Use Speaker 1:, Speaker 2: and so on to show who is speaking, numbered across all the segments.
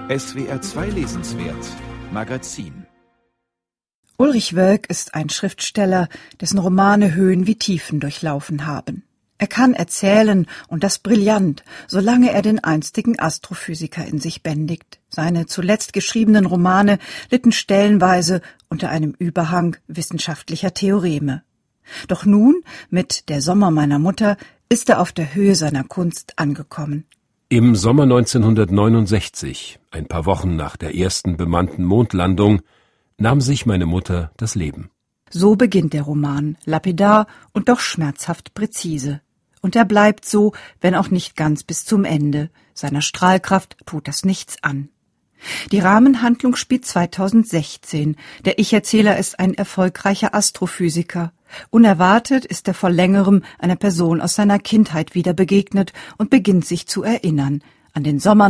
Speaker 1: SWR 2 Lesenswert Magazin.
Speaker 2: Ulrich Wölk ist ein Schriftsteller, dessen Romane Höhen wie Tiefen durchlaufen haben. Er kann erzählen, und das brillant, solange er den einstigen Astrophysiker in sich bändigt. Seine zuletzt geschriebenen Romane litten stellenweise unter einem Überhang wissenschaftlicher Theoreme. Doch nun, mit Der Sommer meiner Mutter, ist er auf der Höhe seiner Kunst angekommen.
Speaker 3: Im Sommer 1969, ein paar Wochen nach der ersten bemannten Mondlandung, nahm sich meine Mutter das Leben.
Speaker 2: So beginnt der Roman, lapidar und doch schmerzhaft präzise. Und er bleibt so, wenn auch nicht ganz bis zum Ende. Seiner Strahlkraft tut das nichts an. Die Rahmenhandlung spielt 2016. Der Ich-Erzähler ist ein erfolgreicher Astrophysiker. Unerwartet ist er vor längerem einer Person aus seiner Kindheit wieder begegnet und beginnt sich zu erinnern an den Sommer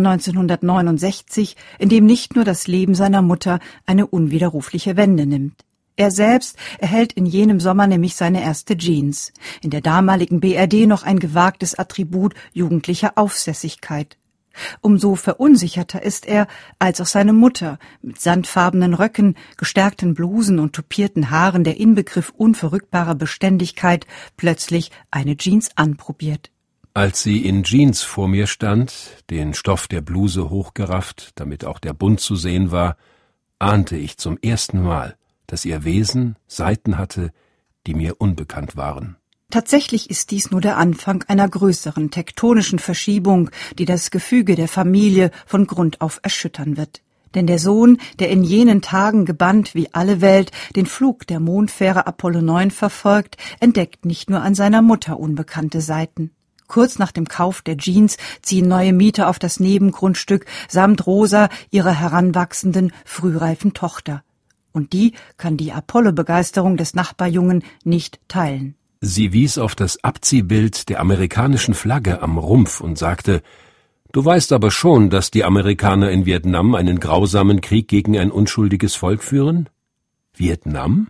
Speaker 2: 1969, in dem nicht nur das Leben seiner Mutter eine unwiderrufliche Wende nimmt. Er selbst erhält in jenem Sommer nämlich seine erste Jeans. In der damaligen BRD noch ein gewagtes Attribut jugendlicher Aufsässigkeit. Umso verunsicherter ist er, als auch seine Mutter mit sandfarbenen Röcken, gestärkten Blusen und tupierten Haaren, der Inbegriff unverrückbarer Beständigkeit, plötzlich eine Jeans anprobiert.
Speaker 3: Als sie in Jeans vor mir stand, den Stoff der Bluse hochgerafft, damit auch der Bund zu sehen war, ahnte ich zum ersten Mal, dass ihr Wesen Seiten hatte, die mir unbekannt waren.
Speaker 2: Tatsächlich ist dies nur der Anfang einer größeren tektonischen Verschiebung, die das Gefüge der Familie von Grund auf erschüttern wird. Denn der Sohn, der in jenen Tagen gebannt wie alle Welt den Flug der Mondfähre Apollo 9 verfolgt, entdeckt nicht nur an seiner Mutter unbekannte Seiten. Kurz nach dem Kauf der Jeans ziehen neue Mieter auf das Nebengrundstück samt Rosa, ihrer heranwachsenden, frühreifen Tochter. Und die kann die Apollo-Begeisterung des Nachbarjungen nicht teilen.
Speaker 3: Sie wies auf das Abziehbild der amerikanischen Flagge am Rumpf und sagte, »Du weißt aber schon, dass die Amerikaner in Vietnam einen grausamen Krieg gegen ein unschuldiges Volk führen?« »Vietnam?«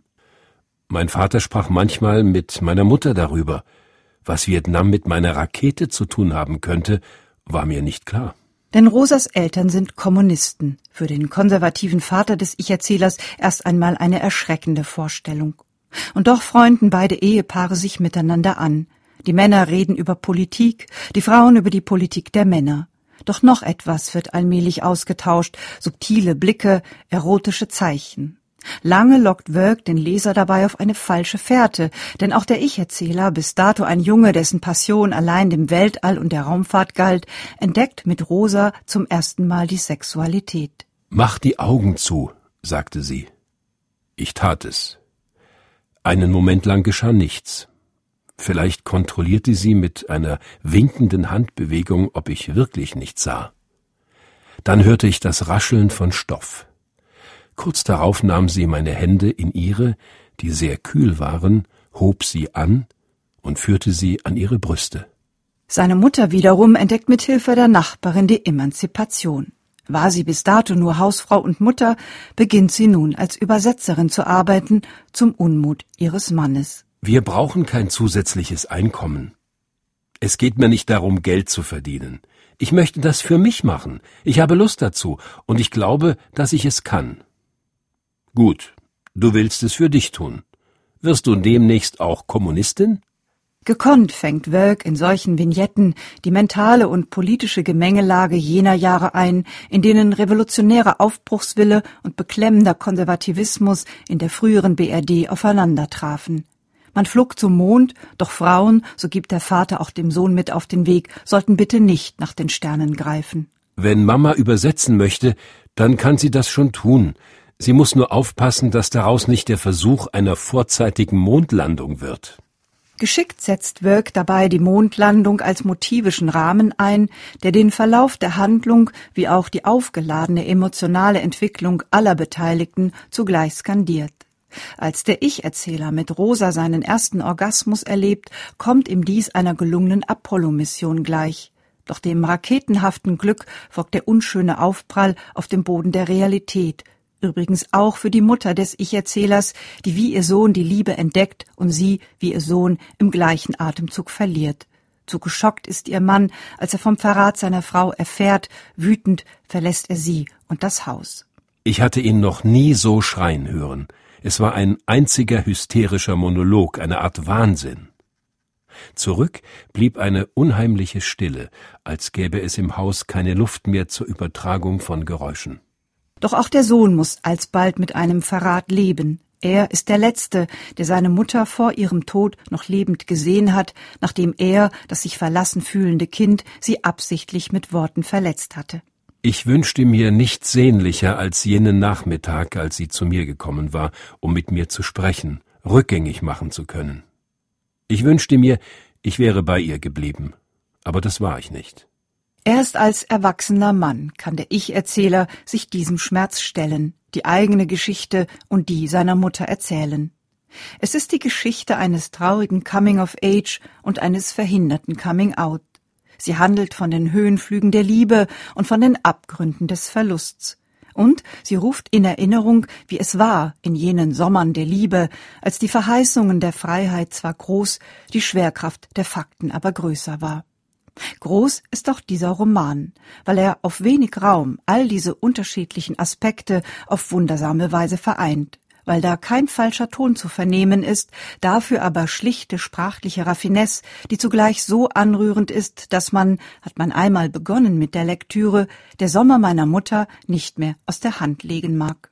Speaker 3: Mein Vater sprach manchmal mit meiner Mutter darüber. Was Vietnam mit meiner Rakete zu tun haben könnte, war mir nicht klar.
Speaker 2: Denn Rosas Eltern sind Kommunisten. Für den konservativen Vater des Ich-Erzählers erst einmal eine erschreckende Vorstellung. Und doch freunden beide Ehepaare sich miteinander an. Die Männer reden über Politik, die Frauen über die Politik der Männer. Doch noch etwas wird allmählich ausgetauscht, subtile Blicke, erotische Zeichen. Lange lockt Wölk den Leser dabei auf eine falsche Fährte, denn auch der Ich-Erzähler, bis dato ein Junge, dessen Passion allein dem Weltall und der Raumfahrt galt, entdeckt mit Rosa zum ersten Mal die Sexualität.
Speaker 3: »Mach die Augen zu«, sagte sie. Ich tat es. Einen Moment lang geschah nichts. Vielleicht kontrollierte sie mit einer winkenden Handbewegung, ob ich wirklich nichts sah. Dann hörte ich das Rascheln von Stoff. Kurz darauf nahm sie meine Hände in ihre, die sehr kühl waren, hob sie an und führte sie an ihre Brüste.
Speaker 2: Seine Mutter wiederum entdeckt mit Hilfe der Nachbarin die Emanzipation. War sie bis dato nur Hausfrau und Mutter, beginnt sie nun als Übersetzerin zu arbeiten, zum Unmut ihres Mannes.
Speaker 3: Wir brauchen kein zusätzliches Einkommen. Es geht mir nicht darum, Geld zu verdienen. Ich möchte das für mich machen. Ich habe Lust dazu und ich glaube, dass ich es kann. Gut, du willst es für dich tun. Wirst du demnächst auch Kommunistin?
Speaker 2: Gekonnt fängt Wölk in solchen Vignetten die mentale und politische Gemengelage jener Jahre ein, in denen revolutionärer Aufbruchswille und beklemmender Konservativismus in der früheren BRD aufeinandertrafen. Man flog zum Mond, doch Frauen, so gibt der Vater auch dem Sohn mit auf den Weg, sollten bitte nicht nach den Sternen greifen.
Speaker 3: Wenn Mama übersetzen möchte, dann kann sie das schon tun. Sie muss nur aufpassen, dass daraus nicht der Versuch einer vorzeitigen Mondlandung wird.
Speaker 2: Geschickt setzt Wölk dabei die Mondlandung als motivischen Rahmen ein, der den Verlauf der Handlung wie auch die aufgeladene emotionale Entwicklung aller Beteiligten zugleich skandiert. Als der Ich-Erzähler mit Rosa seinen ersten Orgasmus erlebt, kommt ihm dies einer gelungenen Apollo-Mission gleich. Doch dem raketenhaften Glück folgt der unschöne Aufprall auf dem Boden der Realität. Übrigens auch für die Mutter des Ich-Erzählers, die wie ihr Sohn die Liebe entdeckt und sie, wie ihr Sohn, im gleichen Atemzug verliert. Zu geschockt ist ihr Mann, als er vom Verrat seiner Frau erfährt. Wütend verlässt er sie und das Haus.
Speaker 3: Ich hatte ihn noch nie so schreien hören. Es war ein einziger hysterischer Monolog, eine Art Wahnsinn. Zurück blieb eine unheimliche Stille, als gäbe es im Haus keine Luft mehr zur Übertragung von Geräuschen.
Speaker 2: Doch auch der Sohn muss alsbald mit einem Verrat leben. Er ist der Letzte, der seine Mutter vor ihrem Tod noch lebend gesehen hat, nachdem er, das sich verlassen fühlende Kind, sie absichtlich mit Worten verletzt hatte.
Speaker 3: Ich wünschte mir nichts sehnlicher als jenen Nachmittag, als sie zu mir gekommen war, um mit mir zu sprechen, rückgängig machen zu können. Ich wünschte mir, ich wäre bei ihr geblieben, aber das war ich nicht.
Speaker 2: Erst als erwachsener Mann kann der Ich-Erzähler sich diesem Schmerz stellen, die eigene Geschichte und die seiner Mutter erzählen. Es ist die Geschichte eines traurigen Coming-of-Age und eines verhinderten Coming-out. Sie handelt von den Höhenflügen der Liebe und von den Abgründen des Verlusts. Und sie ruft in Erinnerung, wie es war in jenen Sommern der Liebe, als die Verheißungen der Freiheit zwar groß, die Schwerkraft der Fakten aber größer war. Groß ist auch dieser Roman, weil er auf wenig Raum all diese unterschiedlichen Aspekte auf wundersame Weise vereint, weil da kein falscher Ton zu vernehmen ist, dafür aber schlichte sprachliche Raffinesse, die zugleich so anrührend ist, dass man, hat man einmal begonnen mit der Lektüre, der Sommer meiner Mutter nicht mehr aus der Hand legen mag.